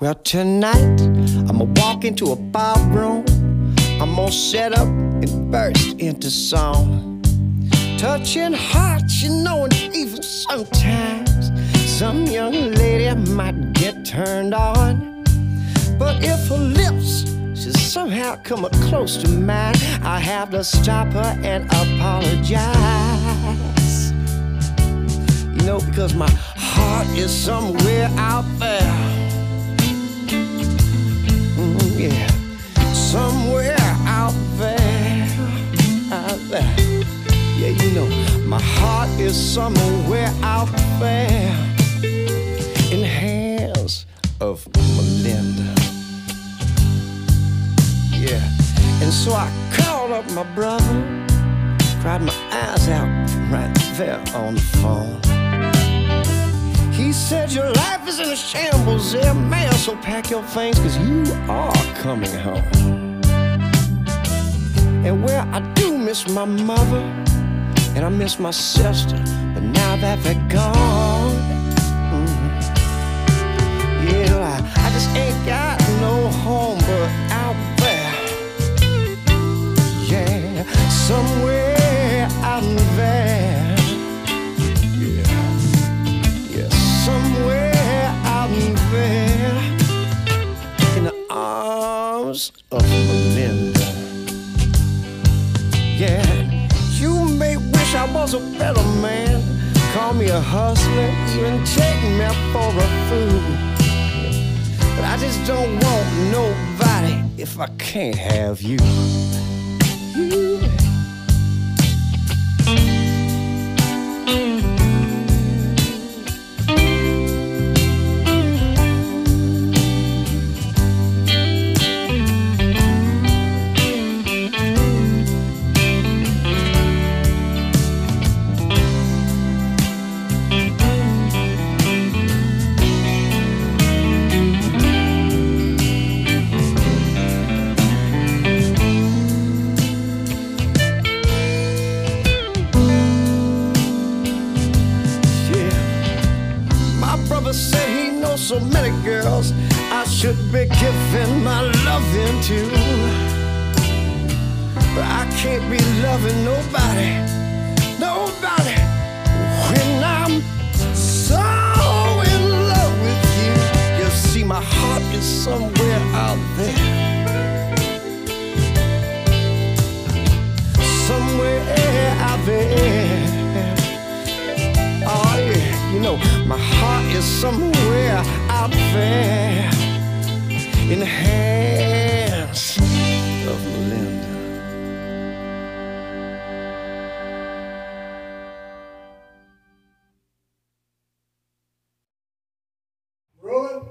Well, tonight I'ma walk into a ballroom. I'm gonna set up and burst into song. Touching hearts, you know, and even sometimes some young lady might get turned on. But if her lips should somehow come up close to mine, I have to stop her and apologize. You know, because my heart is somewhere out there. Yeah, somewhere out there, out there. Yeah, you know, my heart is somewhere out there in the hands of Melinda. Yeah, and so I called up my brother, cried my eyes out right there on the phone. He said, your life is in a shambles there, man, so pack your things, cause you are coming home. And well, I do miss my mother, and I miss my sister, but now that they're gone, yeah, I just ain't got no home but out there. Yeah, somewhere out there. Somewhere out there in the arms of Melinda. Yeah, you may wish I was a better man, call me a hustler, even take me for a fool. But I just don't want nobody if I can't have you. Said he knows so many girls I should be giving my loving to, but I can't be loving nobody, nobody when I'm so in love with you. You see, my heart is somewhere out there, somewhere out there. Oh yeah, you know, my heart is somewhere out there in the hands of Melinda. Rolling.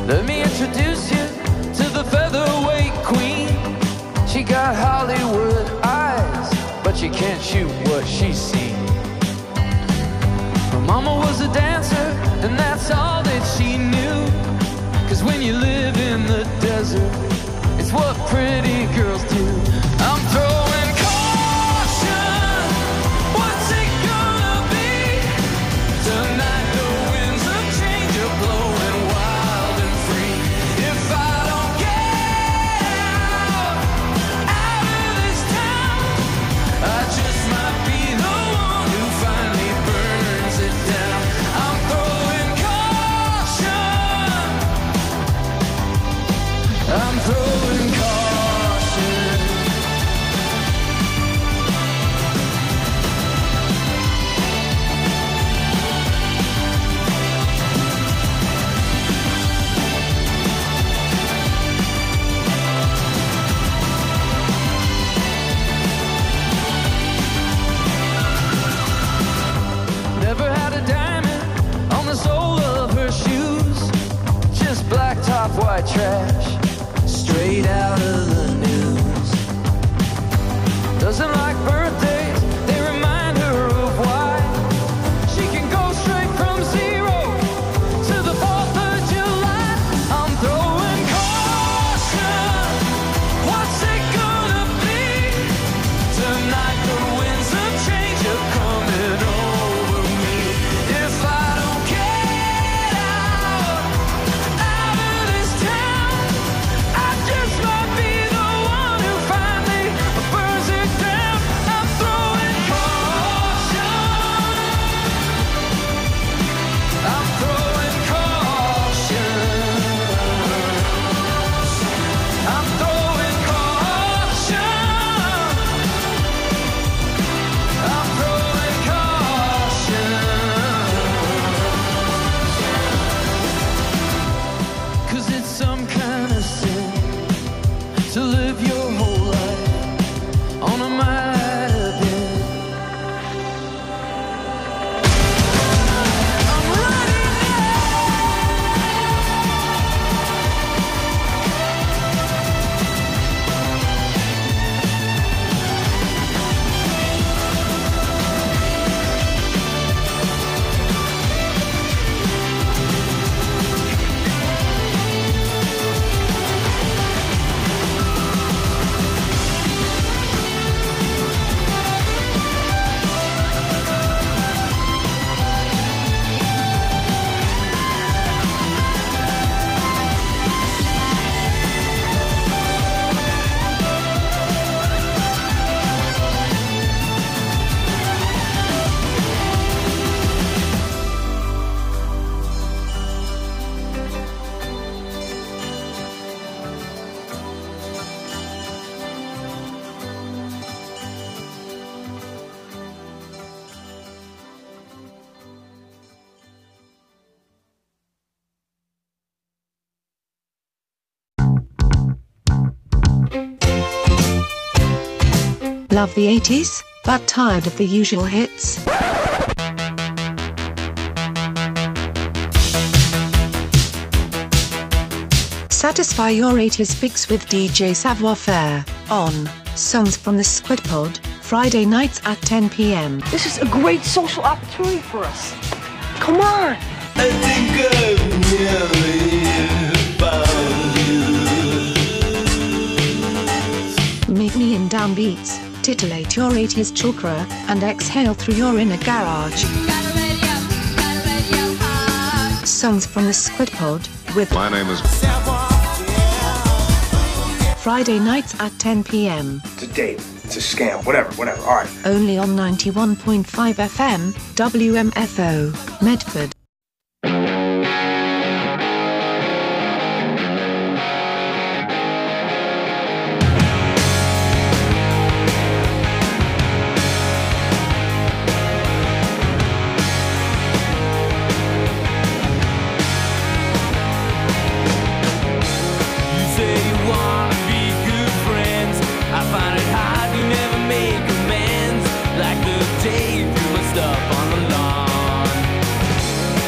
Let me introduce you to the featherweight queen. She got Hollywood eyes, but you can't shoot what she's seen. Her mama was a dancer, and that's all that she knew. 'Cause when you live in the desert, it's what pretty girls do. I'm throwing caution. What's it gonna be? Tonight the winds of change are blowing wild and free. If I don't get out of this town, I just might be the one who finally burns it down. I'm throwing caution. I'm throwing caution. Never had a diamond on the sole of her shoes. Just black top, white trash, straight out of the news. Doesn't like birthdays, they remind her of why. She can go straight from 0 to the 4th of July. I'm throwing caution. What's it gonna be? Tonight the winds of change are coming over me. If I don't get out of this town, I just might be the one who finally burns it down. I'm throwing caution. I'm throwing caution. I'm throwing caution. I'm throwing caution. 'Cause it's some kind of sin to live your whole life on a might have been. I'm running Love the 80s, but tired of the usual hits? Satisfy your 80s fix with DJ Savoir Faire on Songs from the Squid Pod, Friday nights at 10 p.m. This is a great social opportunity for us. Come on. I think I've nearly found you. Meet me in downbeats, titillate your 80s chakra, and exhale through your inner garage. Songs from the Squid Pod with My name is Friday nights at 10 p.m. It's a date. It's a scam. Whatever. All right. Only on 91.5 FM, WMFO, Medford. Like the day you threw my stuff on the lawn.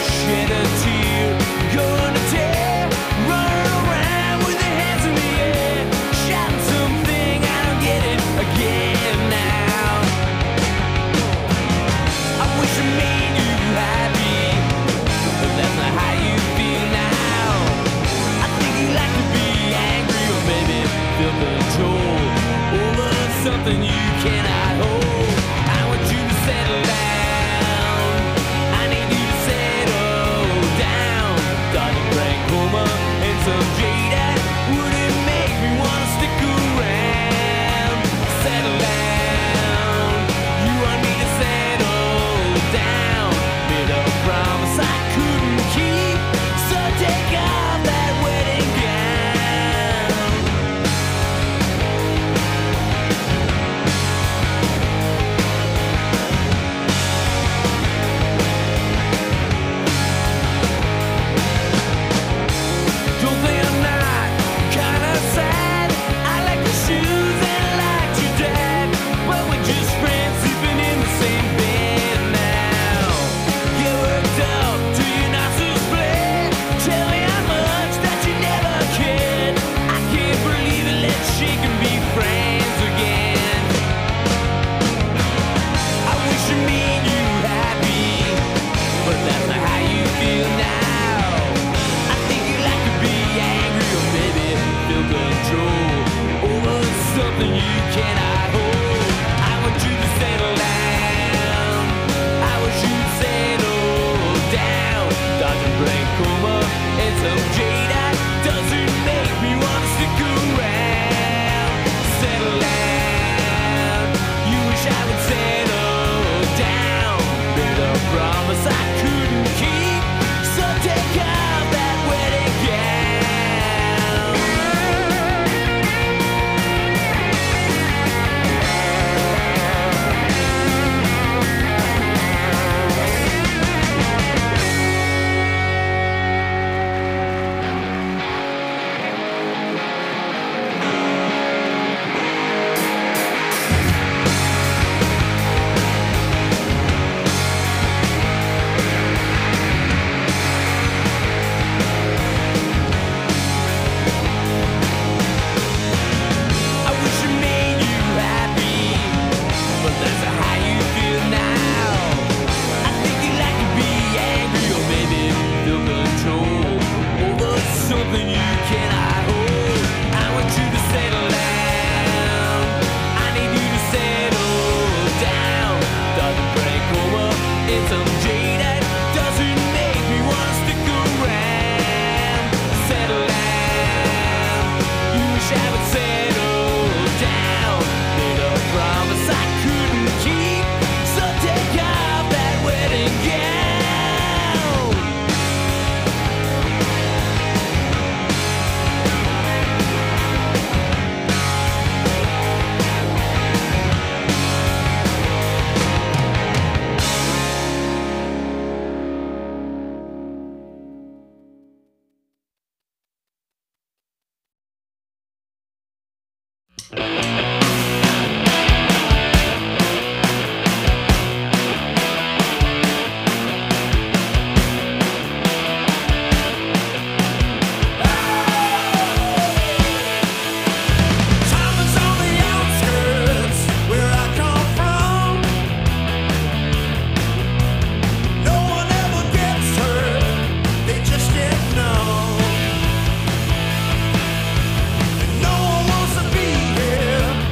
promise I couldn't keep. So take off that wedding here.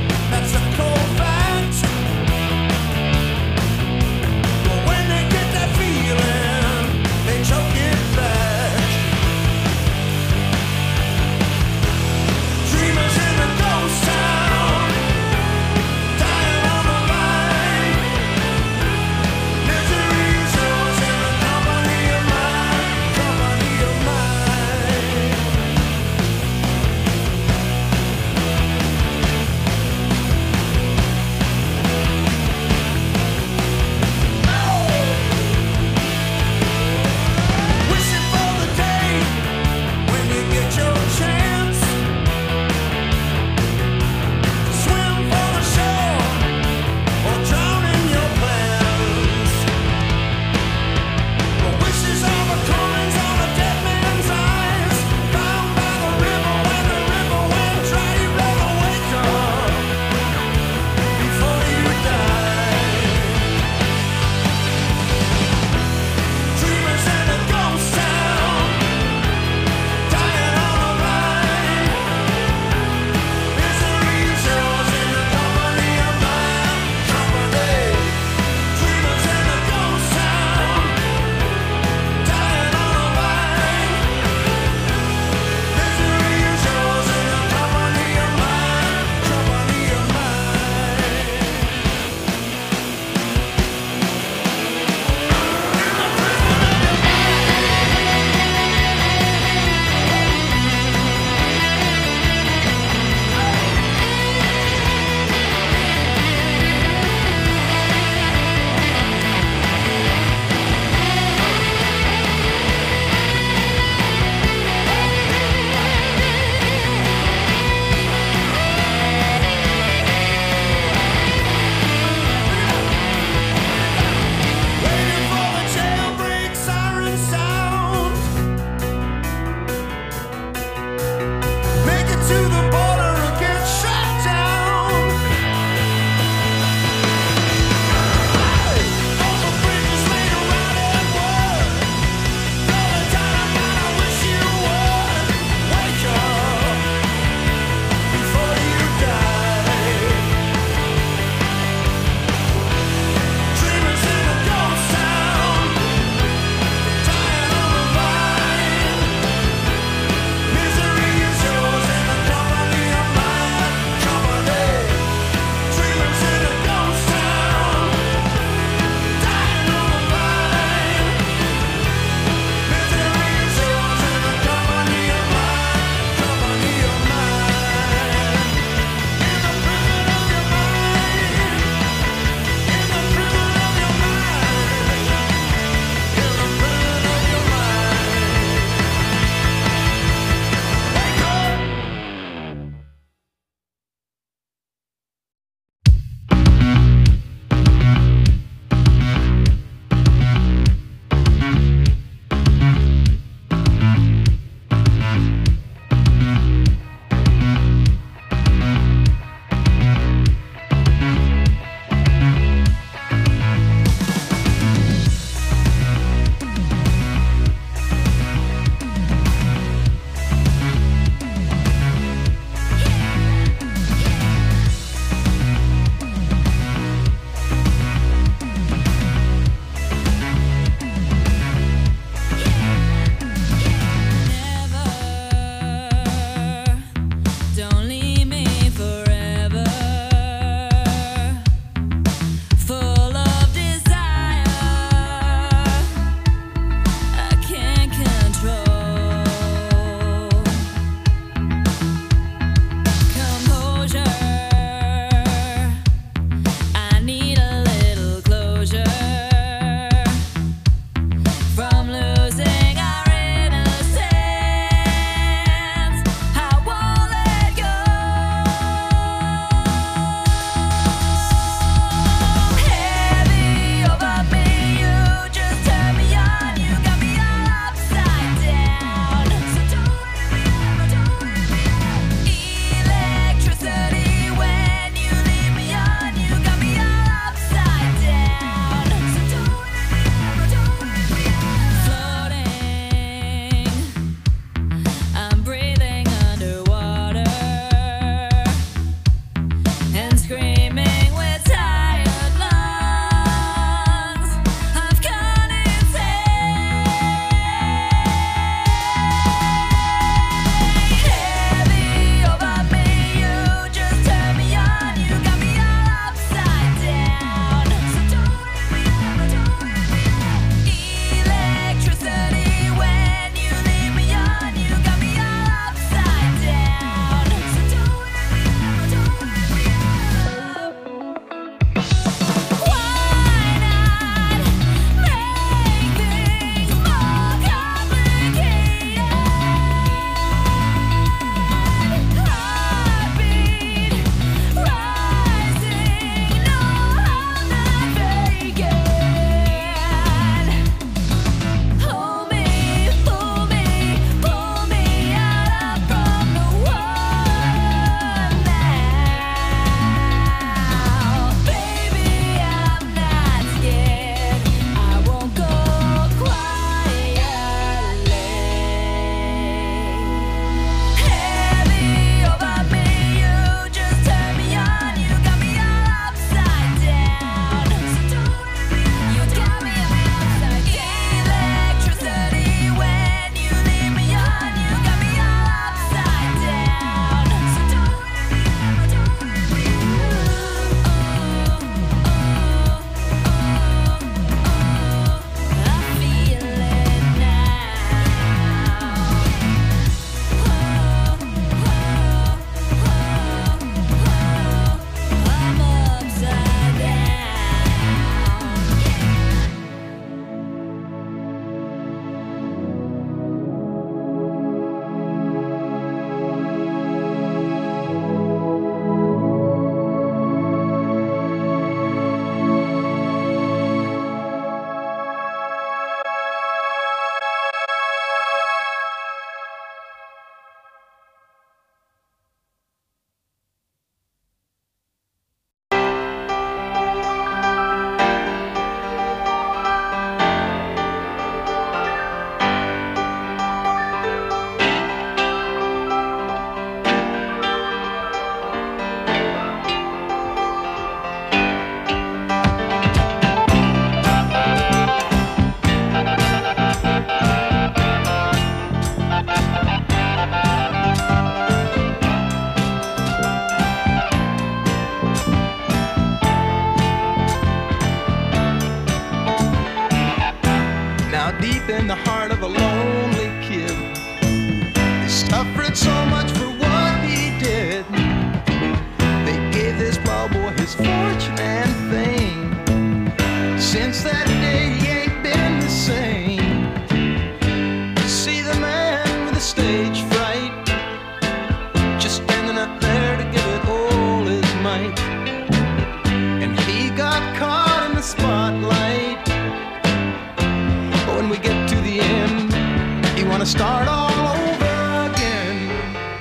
lonely kid. They suffered so much for what he did. They gave this poor boy his fortune and fame. Since that day he ain't been the same. See the man with the stage fright, just standing up there to give it all his might. And he got caught in the spotlight. But when we get to the end, you wanna start all over again.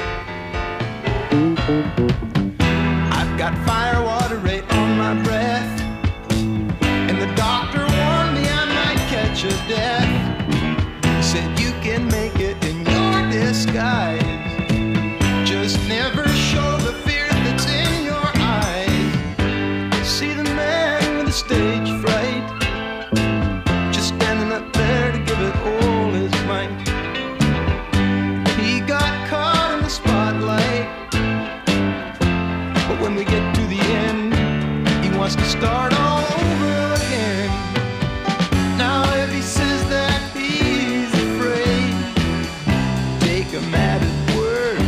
I've got fire water right on my breath, and the doctor warned me I might catch a death. He said you can make it in your disguise, just never show the fear that's in your eyes. See the man with the stage fright, just standing up there to give it all his might. He got caught in the spotlight, but when we get to the end, he wants to start all over again. Now if he says that he's afraid, take him at his word.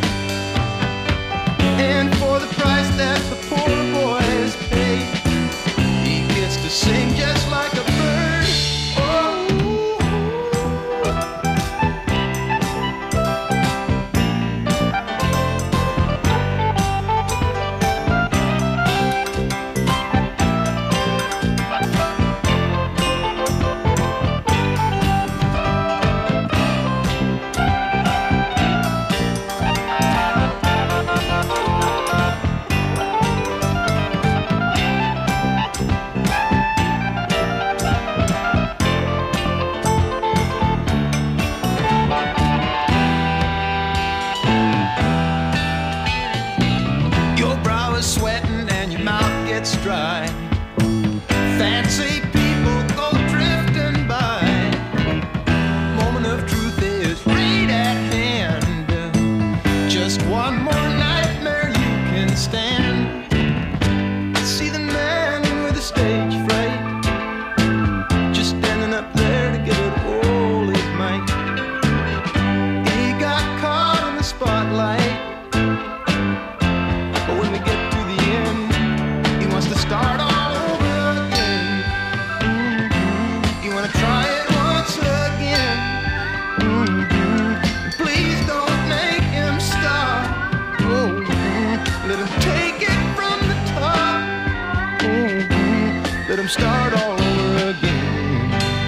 And for the price that the poor boy has paid, he gets to sing just like a bird. Your brow is sweating and your mouth gets dry. Fancy people go drifting by. Moment of truth is right at hand. Just one more nightmare you can stand. See the man with the stage fright, just standing up there to give it all his might. He got caught in the spotlight, but when we get to the end, he wants to start all over again. You wanna try it once again. Please don't make him stop. Let him take it from the top. Let him start all over again.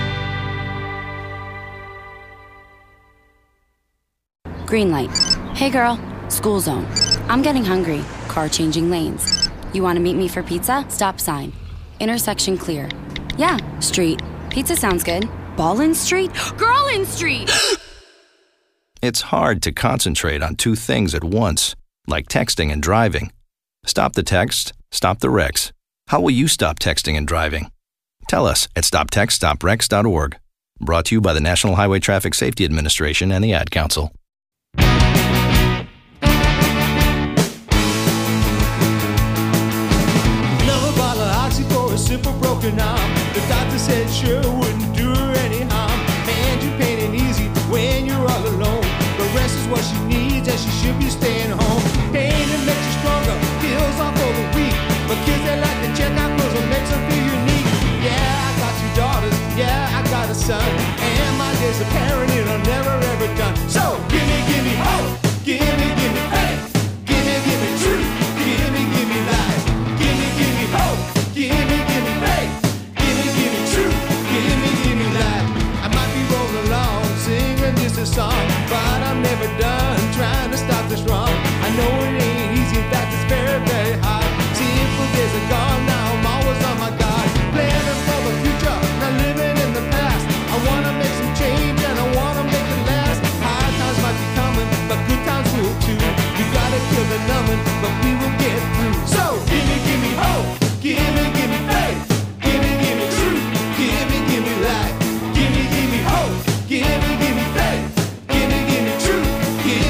Green light. Hey girl, school zone. I'm getting hungry. Car changing lanes. You want to meet me for pizza? Stop sign. Intersection clear. Yeah, street. Pizza sounds good. Ballin Street? Girlin Street! It's hard to concentrate on two things at once, like texting and driving. Stop the text, stop the wrecks. How will you stop texting and driving? Tell us at stoptextstopwrecks.org. Brought to you by the National Highway Traffic Safety Administration and the Ad Council. Another bottle of oxy for a simple broken arm. The doctor said sure wouldn't do her any harm. And you're pain easy when you're all alone. The rest is what she needs and she should be staying home. Pain that makes you stronger, heals off for the weak. But kids they like to check out clothes and makes them feel unique. Yeah, I got 2 daughters, yeah, I got a son. And my days of parenting are never ever done. So give me hope, give me faith. Give me truth, give me life. Give me hope, give me faith. Give me truth, give me life. I might be rolling along, singing just a song, but I'm never done trying to stop this wrong. I know it ain't easy, in fact it's very, very hard. Simple days are gone, now I'm always on my guard. Planning for the future, not living in the past. I wanna make some change and I wanna make it last. Hard times might be coming, but good times will too. You gotta kill the numbing, but we will get through. So give me hope, give me faith. Give me truth, give me life. Give me hope, give me faith. Give me truth, give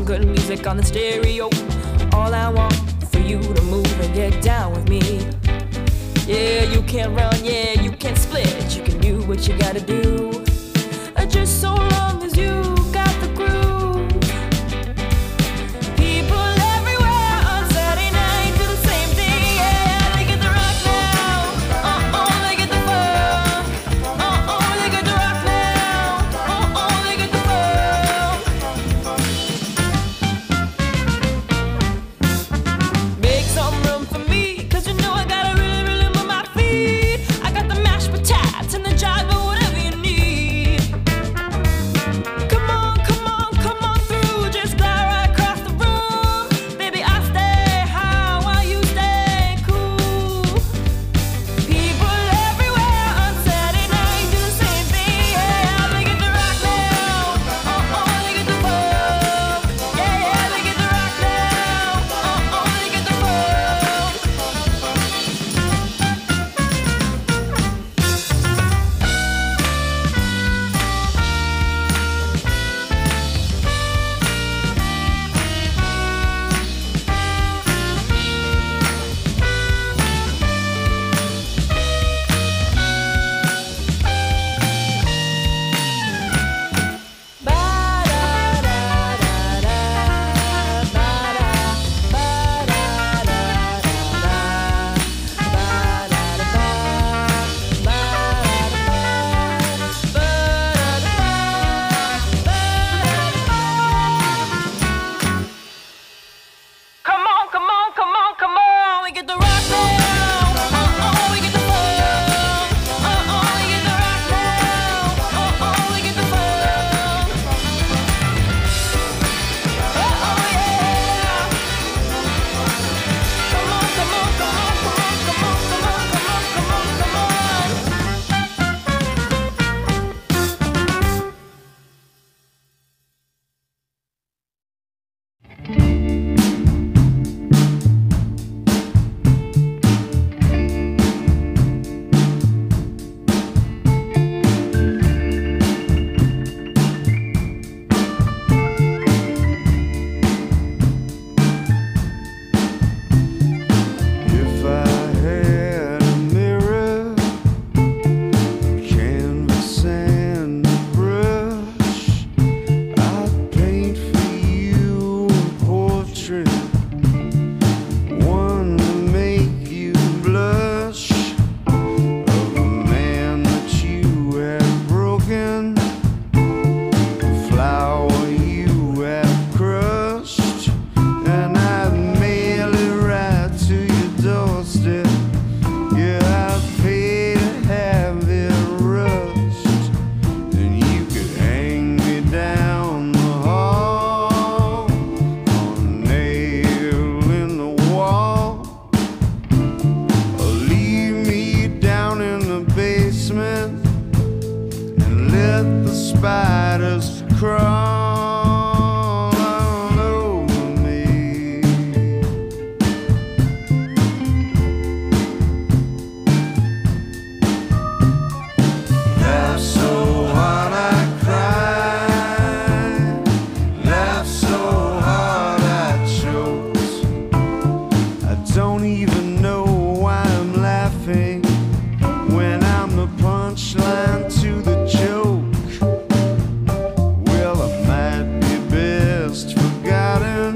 good music on the stereo. All I want for you to move and get down with me. Yeah, you can't run, yeah, you can't split. You can do what you gotta do. Just so long as you got the groove. People everywhere on Saturday night do the same thing. Yeah, they get the rock now. They get the funk. They get the rock now. They get the funk. Make some room for me, 'cause you know I gotta really, really move my feet. I got the mashed potatoes and the jive, but whatever you need. Come on, come on, come on through. Just glide right across the room. Baby, I stay high while you stay cool. People everywhere on Saturday night do the same thing. Yeah, they get the rock now. They get the funk. Yeah, they get the rock now. They get the funk. Come on, come on, come on, come on. We get the rock now. We get the funk. We get the rock now. We get the funk. Yeah. Come on, come on, come on, come on, come on, come on, come on, come on, If I had a mirror, canvas and a brush, I'd paint for you a portrait, one to make you blush, of a man that you had broken, a flower you had crushed, and I'd mail it right to your doorstep. Yeah, I'd pay to have it rushed, and you could hang me down the hall on a nail in the wall, or leave me down in the basement and let the spiders crawl all over me. Laugh so hard I cried, laugh so hard I choked. I don't even know why I'm laughing when I'm the punchline to the joke. Well, I might be best forgotten.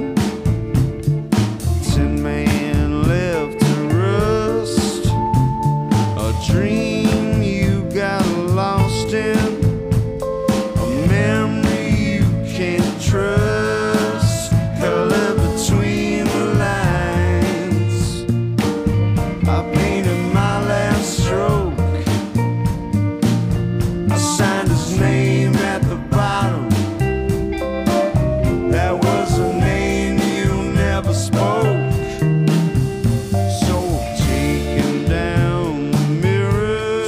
10 man left to rust. A dream you got lost in. A memory you can't trust. Color between the lines. I painted my last stroke. I signed his name at the bottom. That was a name you never spoke. So I'm taking down the mirror,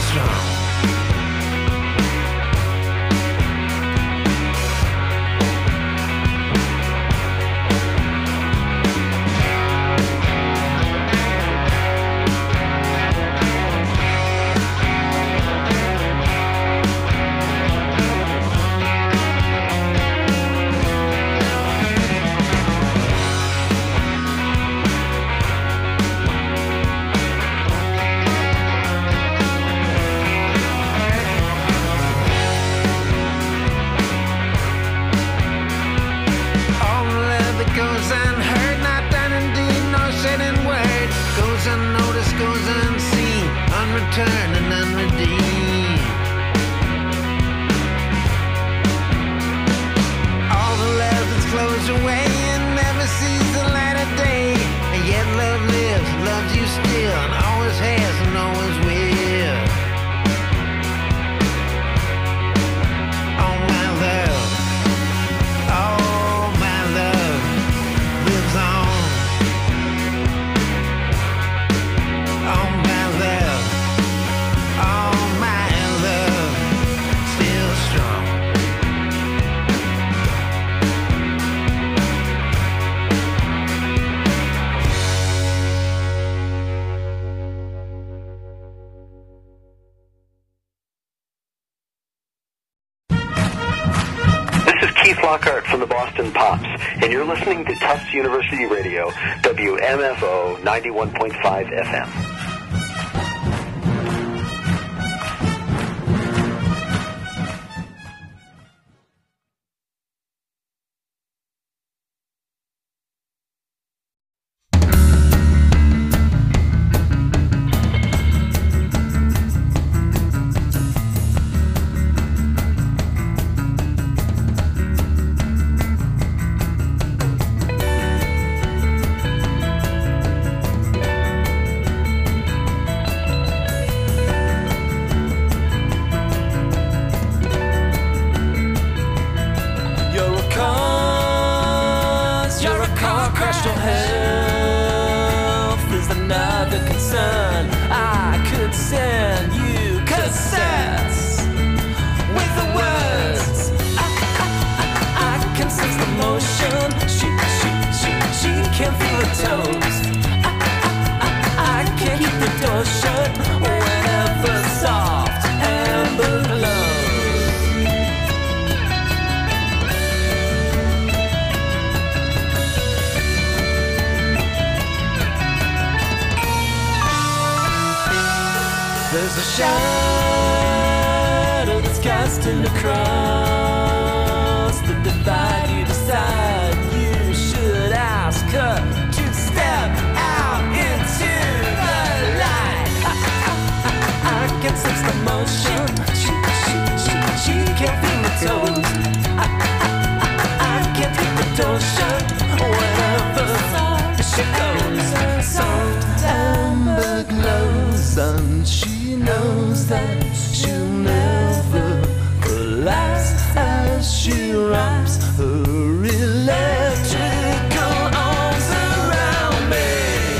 strong. Unreturned and unredeemed. All the love that's closed away and never sees the light of day. And yet love lives, loves you still, and always has and always will. Oh my love, oh my love lives on. Oh my love, oh my love, still strong. This is Keith Lockhart from the Boston Pops, and you're listening to Tufts University Radio, WMFO 91.5 FM. There's a shadow that's casting across the divide. You decide you should ask her to step out into the light. I can sense the motion. She can't feel the toes. I can't keep the door shut whenever she goes. Soft amber glows and she knows that she'll never collapse as she wraps her electrical arms around me.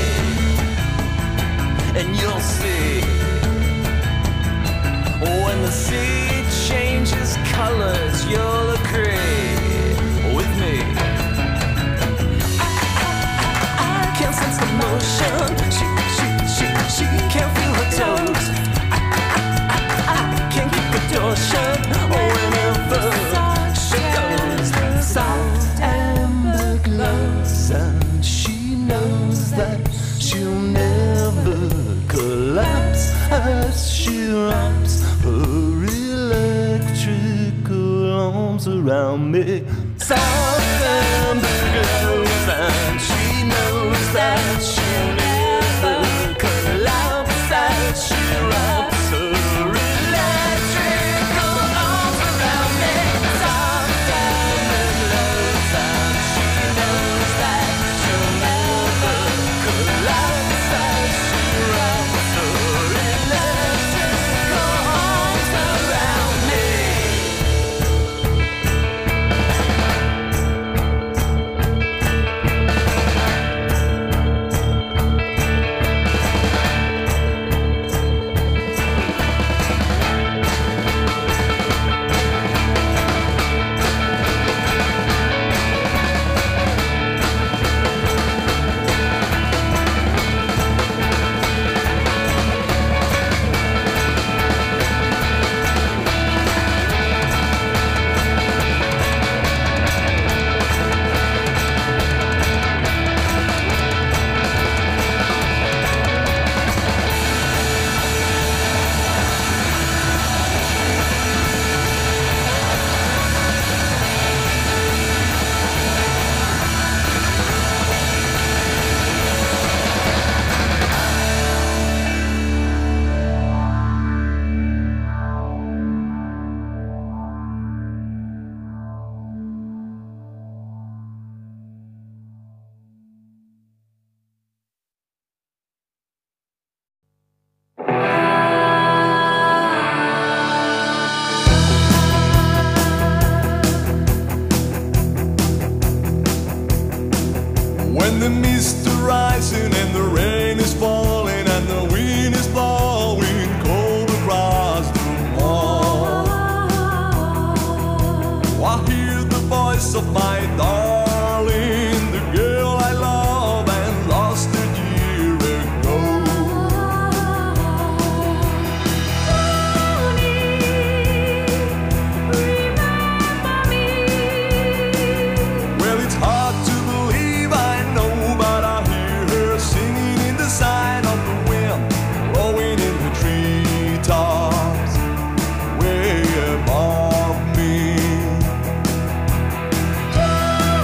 And you'll see when the sea changes colors, you'll agree with me. I can't sense the motion. She can't feel her toes. I can't keep the door shut whenever she goes. Soft amber glows and she knows that she'll never collapse as she wraps her electrical arms around me. Soft amber glows and she knows that she'll never collapse as she wraps her electrical arms around me. Soft amber glows and she knows that she'll never collapse as she wraps her electrical arms around me. of my darling, the girl I love and lost a year ago. Well, it's hard to believe, I know, but I hear her singing in the sign of the wind, blowing in the treetops way above me.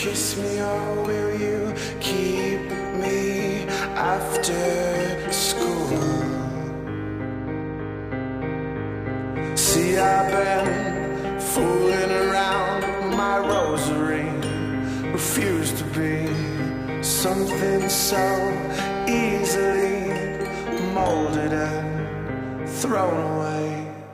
kiss me or will you keep me after school? See, I've been fooling around my rosary, refuse to be something so easily molded and thrown away.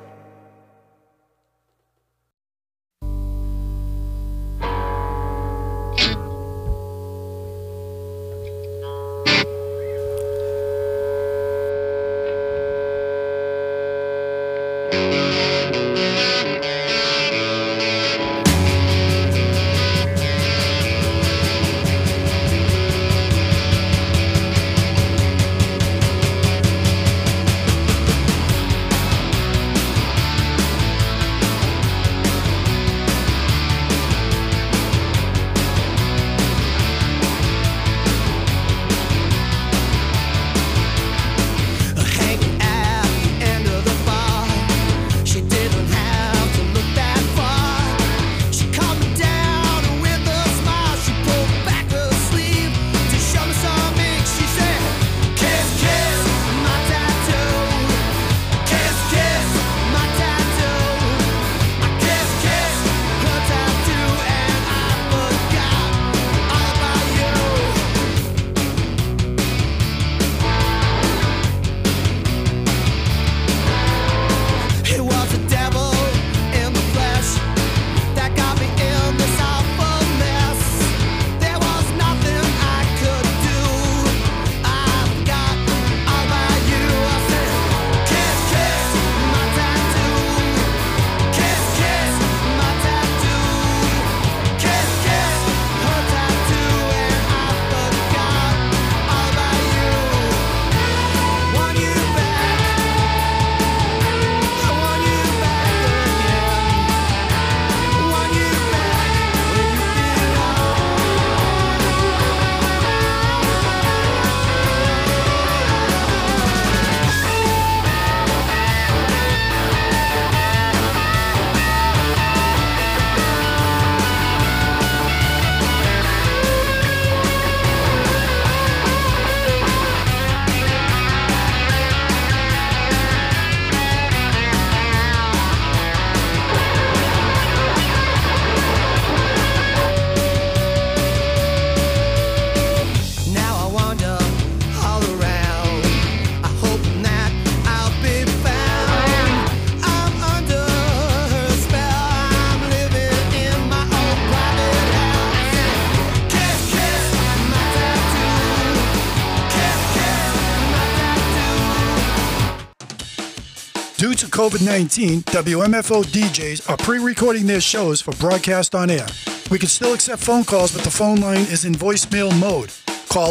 Due to COVID-19, WMFO DJs are pre-recording their shows for broadcast on air. We can still accept phone calls, but the phone line is in voicemail mode. Call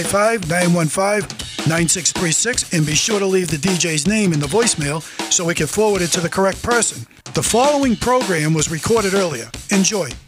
855-915-9636 and be sure to leave the DJ's name in the voicemail so we can forward it to the correct person. The following program was recorded earlier. Enjoy.